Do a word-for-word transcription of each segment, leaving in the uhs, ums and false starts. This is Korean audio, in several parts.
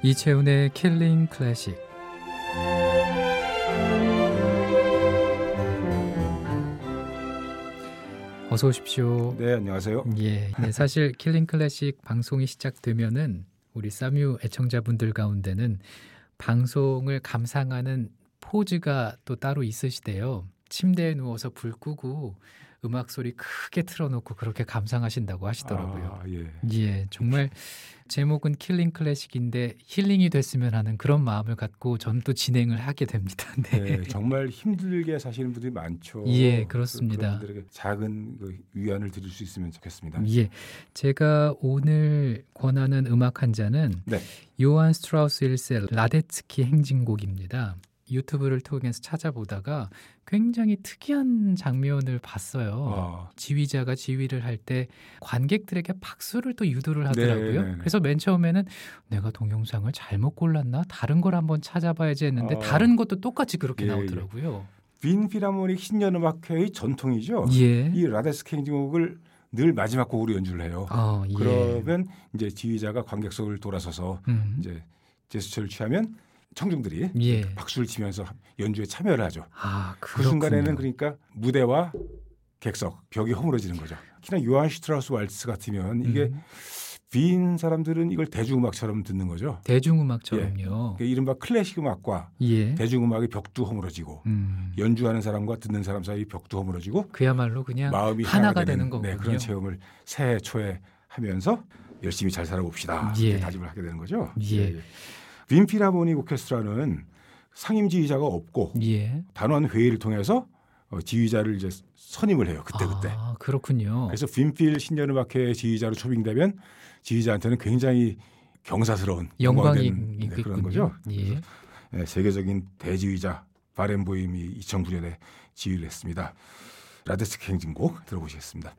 이채훈의 킬링 클래식. 어서 오십시오. 네, 안녕하세요. 예, 네, 사실 킬링 클래식 방송이 시작되면은 우리 싸뮤 애청자분들 가운데는 방송을 감상하는 포즈가 또 따로 있으시대요. 침대에 누워서 불 끄고 음악 소리 크게 틀어놓고 그렇게 감상하신다고 하시더라고요. 아, 예. 예, 정말 제목은 킬링 클래식인데 힐링이 됐으면 하는 그런 마음을 갖고 전 또 진행을 하게 됩니다. 네. 네, 정말 힘들게 사시는 분들이 많죠. 예, 그렇습니다. 그런 분들에게 작은 그 위안을 드릴 수 있으면 좋겠습니다. 예, 제가 오늘 권하는 음악 한 잔은 네. 요한 스트라우스 일 세 라데츠키 행진곡입니다. 유튜브를 통해서 찾아보다가 굉장히 특이한 장면을 봤어요. 아. 지휘자가 지휘를 할 때 관객들에게 박수를 또 유도를 하더라고요. 네네네. 그래서 맨 처음에는 내가 동영상을 잘못 골랐나? 다른 걸 한번 찾아봐야지 했는데 아. 다른 것도 똑같이 그렇게 예, 나오더라고요. 빈 필하모닉 신년음악회의 전통이죠. 예. 이 라데스키 행진곡을 늘 마지막 곡으로 연주를 해요. 아, 예. 그러면 이제 지휘자가 관객석을 돌아서서 음. 이제 제스처를 취하면 청중들이 예. 박수를 치면서 연주에 참여를 하죠. 아, 그 그렇군요. 순간에는 그러니까 무대와 객석, 벽이 허물어지는 거죠. 특히나 요한 슈트라우스 왈츠 같으면 이게 음. 빈 사람들은 이걸 대중음악처럼 듣는 거죠. 대중음악처럼요. 그러니까 이른바 클래식 음악과 예. 대중음악의 벽도 허물어지고 음. 연주하는 사람과 듣는 사람 사이 벽도 허물어지고 그야말로 그냥 마음이 하나가 되는 되는 거군요. 네, 그런 체험을 새해 초에 하면서 열심히 잘 살아봅시다. 예. 이렇게 다짐을 하게 되는 거죠. 예. 빈 필하모닉 오케스트라는 상임 지휘자가 없고 예. 단원 회의를 통해서 어, 지휘자를 이제 선임을 해요. 그때 그때. 아, 그렇군요. 그래서 빈필 신년음악회 지휘자로 초빙되면 지휘자한테는 굉장히 경사스러운 영광이 영광된, 네, 있군요. 그런 거죠. 예. 네, 세계적인 대지휘자 바렌보임이 이천구 년에 지휘를 했습니다. 라데스키 행진곡 들어보시겠습니다.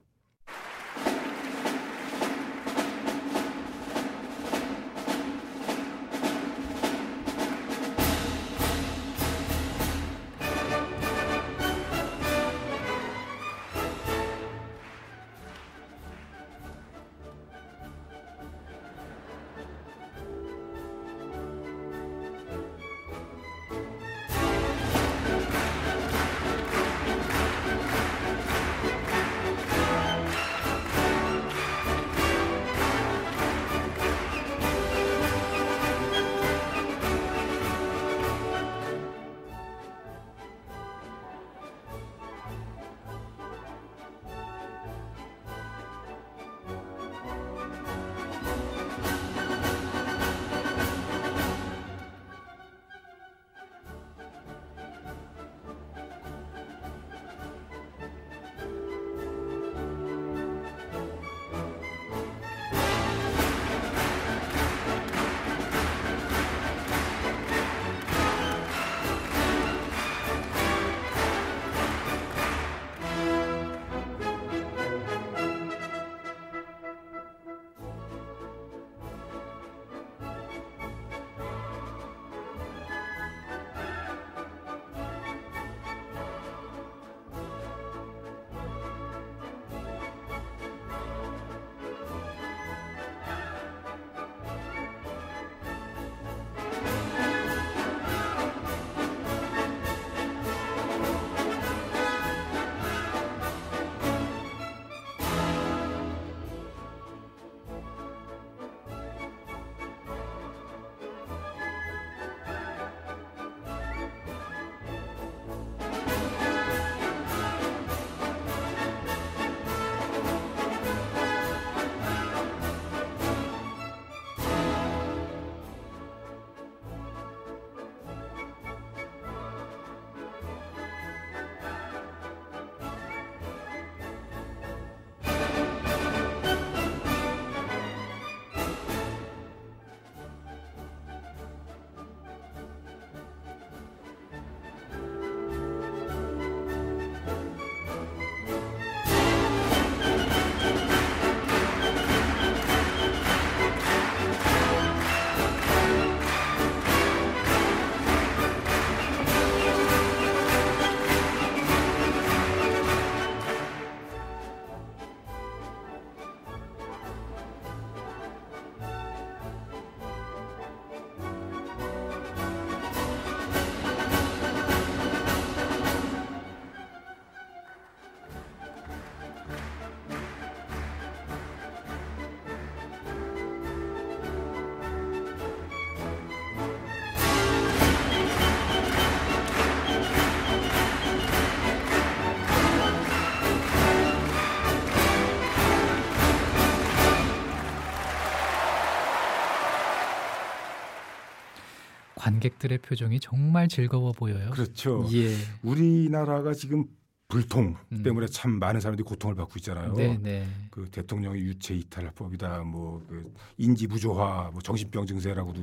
관객들의 표정이 정말 즐거워 보여요. 그렇죠. 예. 우리나라가 지금 불통 음. 때문에 참 많은 사람들이 고통을 받고 있잖아요. 네, 네. 그 대통령의 유체 이탈법이다, 뭐 그 인지 부조화, 뭐 정신병 증세라고도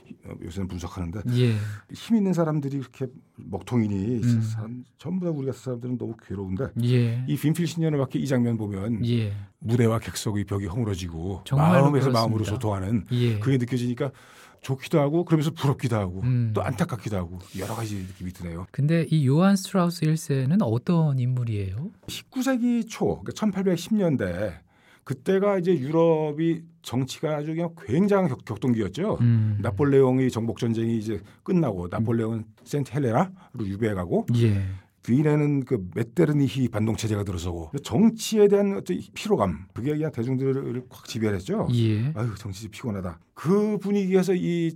요새는 분석하는데 예. 힘 있는 사람들이 이렇게 먹통이니 음. 사람, 전부 다 우리 같은 사람들은 너무 괴로운데 예. 이 빈필 신년음악회 이 장면 보면 예. 무대와 객석의 벽이 허물어지고 정말로 마음에서 그렇습니다. 마음으로 소통하는 예. 그게 느껴지니까 좋기도 하고 그러면서 부럽기도 하고 음. 또 안타깝기도 하고 여러 가지 느낌이 드네요. 근데 이 요한 스트라우스 일 세는 어떤 인물이에요? 십구 세기 초, 그러니까 천팔백십 년대 그때가 이제 유럽이 정치가 아주 그냥 굉장한 격, 격동기였죠. 음. 나폴레옹의 정복 전쟁이 이제 끝나고 나폴레옹은 센트 헬레나로 유배가고 예. 뒤에는 그 메테르니히 반동 체제가 들어서고 정치에 대한 어떤 피로감 그게 그냥 대중들을 확 지배했죠. 예. 아유 정치 피곤하다. 그 분위기에서 이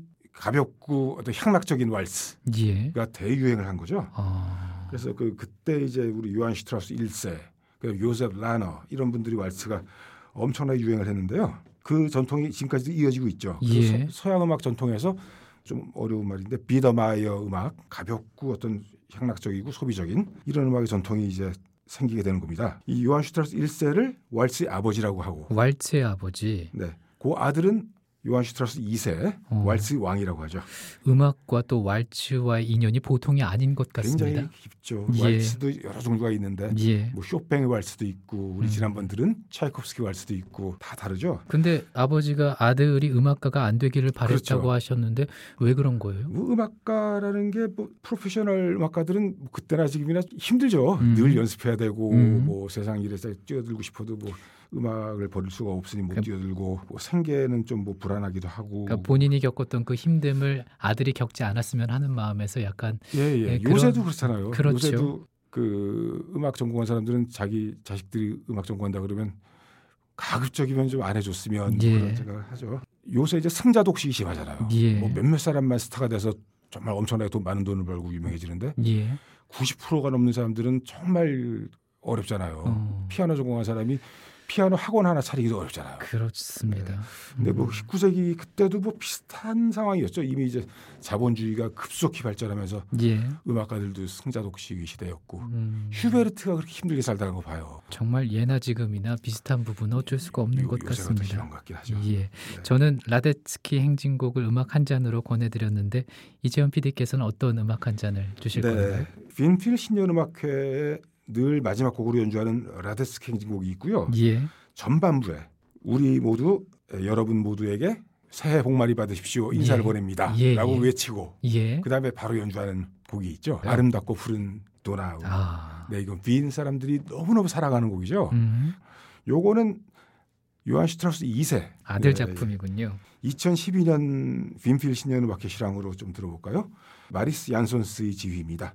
가볍고 어떤 향락적인 왈스가 예. 대유행을 한 거죠. 아. 그래서 그 그때 이제 우리 요한 슈트라우스 일 세, 그 요셉 라너 이런 분들이 왈스가 엄청나게 유행을 했는데요. 그 전통이 지금까지도 이어지고 있죠. 예. 서, 서양 음악 전통에서 좀 어려운 말인데 비더마이어 음악 가볍고 어떤 향락적이고 소비적인 이런 음악의 전통이 이제 생기게 되는 겁니다. 이 요한 슈트라우스 일 세를 왈스의 아버지라고 하고, 왈츠의 아버지. 네, 그 아들은 요한 슈트라우스 이 세 어. 왈스 왕이라고 하죠. 음악과 또 왈츠와의 인연이 보통이 아닌 것 같습니다. 굉장히 깊죠. 예. 왈스도 여러 종류가 있는데 예. 뭐 쇼팽의 왈스도 있고 우리 음. 지난번 들은 차이콥스키 왈스도 있고 다 다르죠. 근데 아버지가 아들이 음악가가 안 되기를 바랬다고 그렇죠. 하셨는데 왜 그런 거예요? 뭐 음악가라는 게 뭐 프로페셔널 음악가들은 뭐 그때나 지금이나 힘들죠. 음. 늘 연습해야 되고 음. 뭐 세상 일에서 뛰어들고 싶어도 뭐 음악을 버릴 수가 없으니 못 그러니까 뛰어들고 뭐 생계는 좀 뭐 불안하기도 하고. 그러니까 본인이 겪었던 그 힘듦을 아들이 겪지 않았으면 하는 마음에서 약간 예예. 예, 요새도 그런- 그렇잖아요. 그렇죠. 요새도 그 음악 전공한 사람들은 자기 자식들이 음악 전공한다 그러면 가급적이면 좀 안 해줬으면 예. 그런 생각을 하죠. 요새 이제 승자 독식이 심하잖아요. 예. 뭐 몇몇 사람만 스타가 돼서 정말 엄청나게 돈 많은 돈을 벌고 유명해지는데 예. 구십 퍼센트가 넘는 사람들은 정말 어렵잖아요. 어, 피아노 전공한 사람이 피아노 학원 하나 차리기도 어렵잖아요. 그렇습니다. 근데 뭐 음. 십구 세기 그때도 뭐 비슷한 상황이었죠. 이미 이제 자본주의가 급속히 발전하면서 예. 음악가들도 승자 독식 시대였고 음. 슈베르트가 그렇게 힘들게 살다는 거 봐요. 정말 예나 지금이나 비슷한 부분은 어쩔 수가 없는 요- 것 요새가 더 같습니다. 심한 것 같긴 하죠. 예. 네. 저는 라데츠키 행진곡을 음악 한 잔으로 권해드렸는데 이재현 피디께서는 어떤 음악 한 잔을 주실 건가요? 네. 빈필 신년음악회에 늘 마지막 곡으로 연주하는 라데스키 행진곡이 있고요. 예. 전반부에 우리 모두 여러분 모두에게 새해 복 많이 받으십시오 인사를 예. 보냅니다 예, 라고 예. 외치고 예. 그 다음에 바로 연주하는 곡이 있죠. 네. 아름답고 푸른 도나우. 아. 네, 이건 빈 사람들이 너무너무 사랑하는 곡이죠. 음. 요거는 요한 슈트라우스 이 세 아들 예, 작품이군요. 이천십이 년 빈필 신년음악회 실황으로 좀 들어볼까요? 마리스 얀손스의 지휘입니다.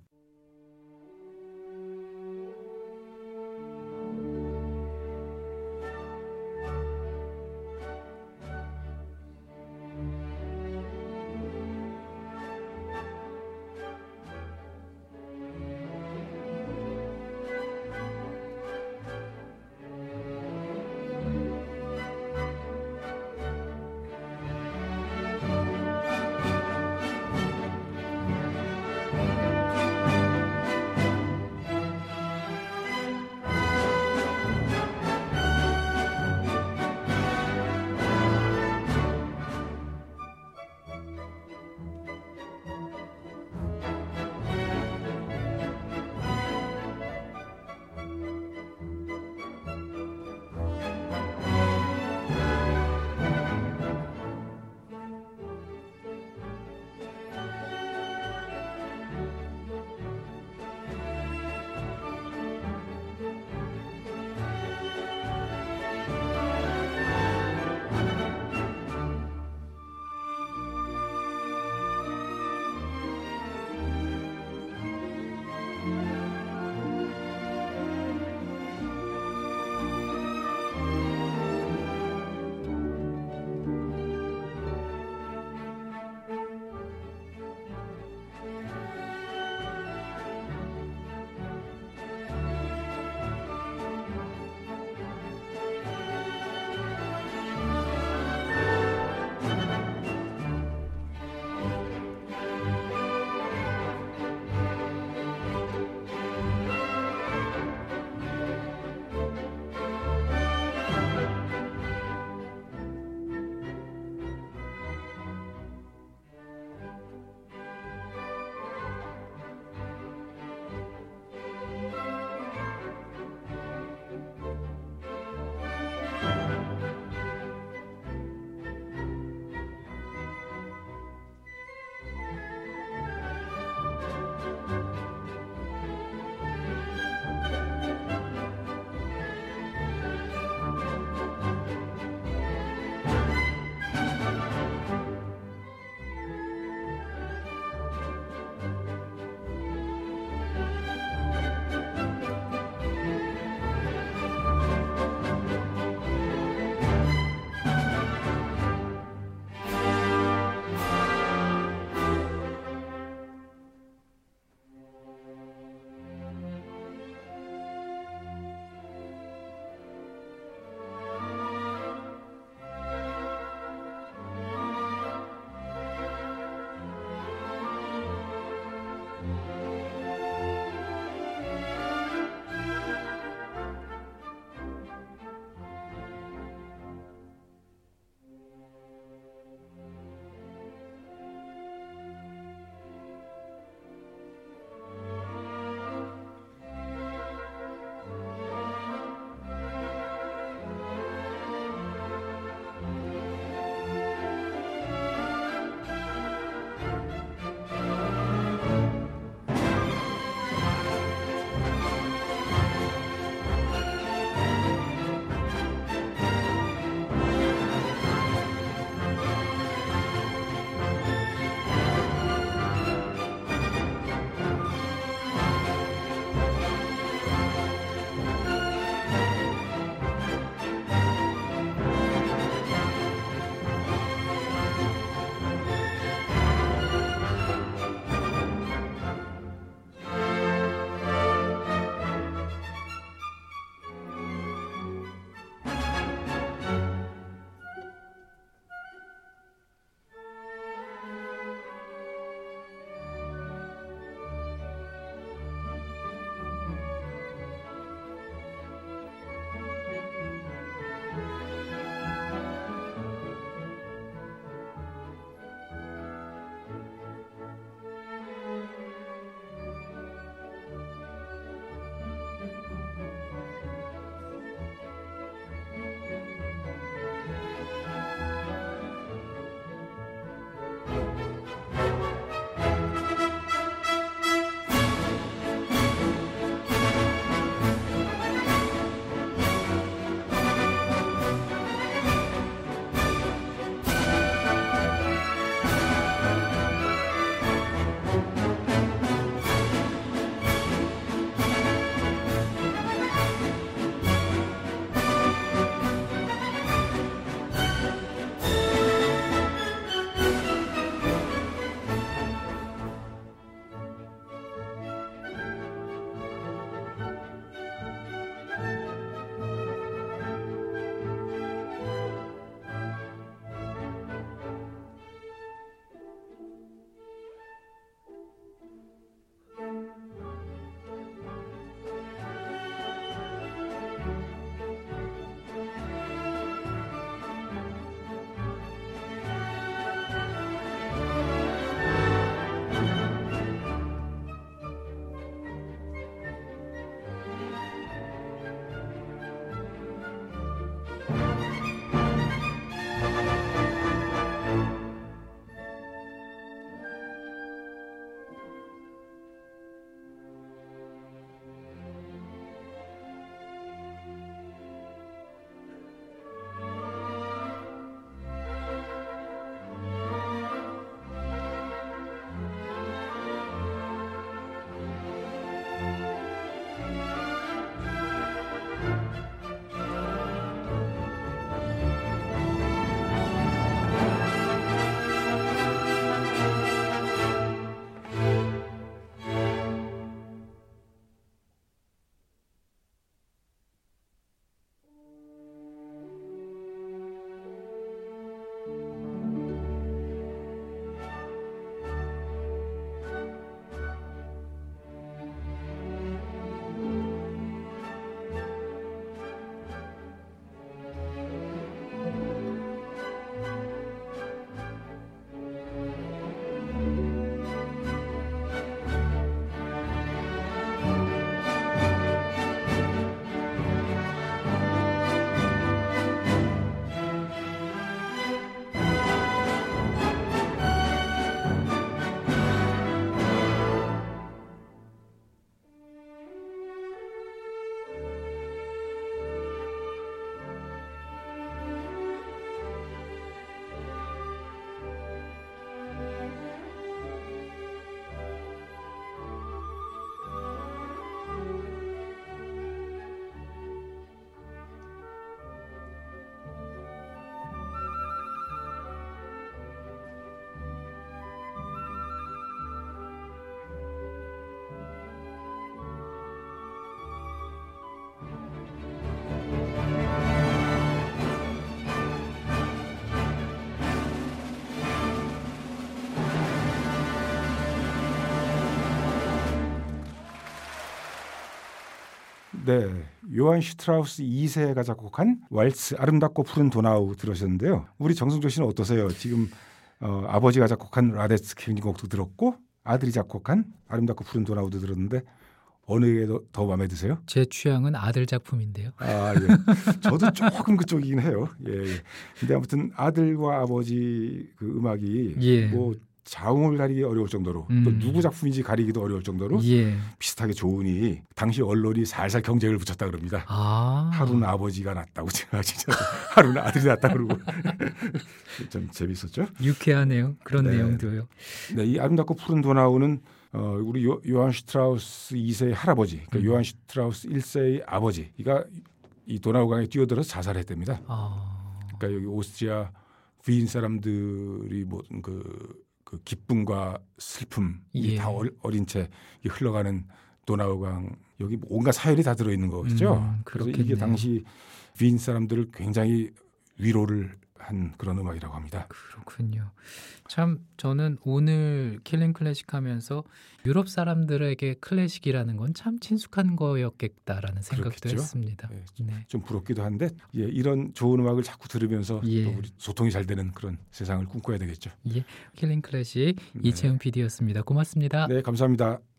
네, 요한 슈트라우스 이 세가 작곡한 왈츠 아름답고 푸른 도나우 들으셨는데요. 우리 정승조 씨는 어떠세요? 지금 어, 아버지가 작곡한 라데츠키 곡도 들었고 아들이 작곡한 아름답고 푸른 도나우도 들었는데 어느 게 더, 더 마음에 드세요? 제 취향은 아들 작품인데요. 아, 예. 저도 조금 그쪽이긴 해요. 예, 예. 근데 아무튼 아들과 아버지 그 음악이 예. 뭐 자웅을 가리기 어려울 정도로 음. 또 누구 작품인지 가리기도 어려울 정도로 예. 비슷하게 좋으니 당시 언론이 살살 경쟁을 붙였다 그럽니다. 아. 하루는 아버지가 낫다고 제가 진짜 하루는 아들이 낫다 그러고 좀 재밌었죠. 유쾌하네요. 그런 네. 내용도요. 네, 이 아름답고 푸른 도나우는 어, 우리 요, 요한 슈트라우스 이 세의 할아버지, 그러니까 음. 요한 슈트라우스 일 세의 아버지가 이 도나우강에 뛰어들어서 자살했답니다. 아. 그러니까 여기 오스트리아 위인 사람들이 모든 그, 그 기쁨과 슬픔이 예. 다 어리, 어린 채 흘러가는 도나우강 여기 온갖 사연이 다 들어있는 거겠죠. 음, 그래서 그렇겠네요. 이게 당시 위인 사람들을 굉장히 위로를 한 그런 음악이라고 합니다. 그렇군요. 참 저는 오늘 킬링 클래식 하면서 유럽 사람들에게 클래식이라는 건 참 친숙한 거였겠다라는 생각도 그렇겠죠. 했습니다. 네, 네. 좀 부럽기도 한데 예, 이런 좋은 음악을 자꾸 들으면서 예. 또 우리 소통이 잘 되는 그런 세상을 꿈꿔야 되겠죠. 예. 킬링 클래식 네. 이채훈 피디였습니다. 고맙습니다. 네, 감사합니다.